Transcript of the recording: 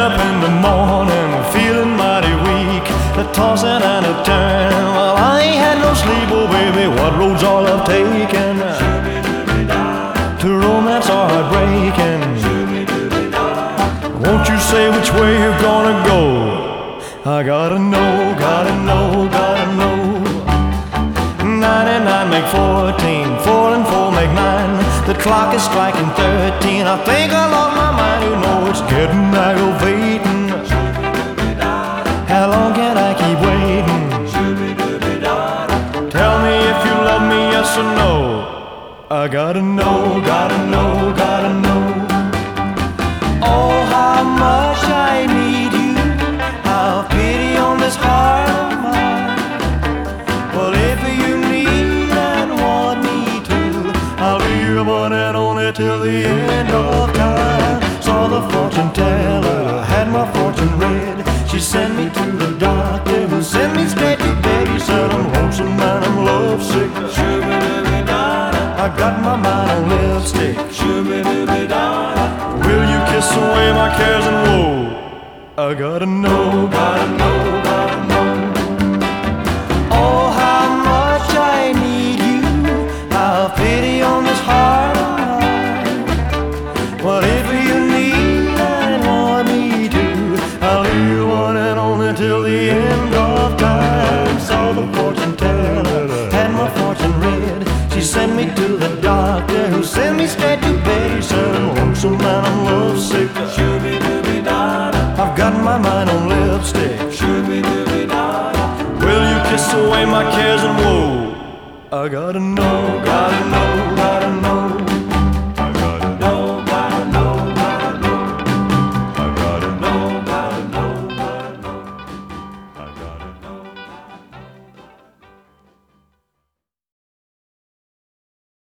up in the morning, feeling mighty weak, a tossing and a turn. Well, I ain't had no sleep, oh baby, what roads all I've taken to romance or heartbreaking. Won't you say which way you're gonna go? I gotta know, gotta know, gotta know. 99 make 14, 4 and 4 make 9. The clock is striking 13. I think I lost my mind, you know it's getting aggravating. How long can I keep waiting? Tell me if you love me, yes or no. I gotta know, gotta know, gotta know. Oh, how much I need you, have pity on this heart of mine. Well, if you need and want me to, I'll be your one and only till the end of time. Saw the fortune teller, had my fortune read. She sent me to the doctor who sent me straight to bed. He said I'm lonesome and I'm lovesick. I got my mind on lipstick. Will you kiss away my cares and woe? I gotta know, gotta know, gotta know. Oh, how much I need you, have pity on this heart of mine. Whatever you need and want me to, I'll be your one and only till the end of time. Saw the fortune teller, had my fortune read. She sent me to the doctor who sent me straight to bed. He said I'm lonesome and I'm lovesick. I've got my mind on lipstick. Will you kiss away my cares and woe? I gotta know, gotta know, gotta know.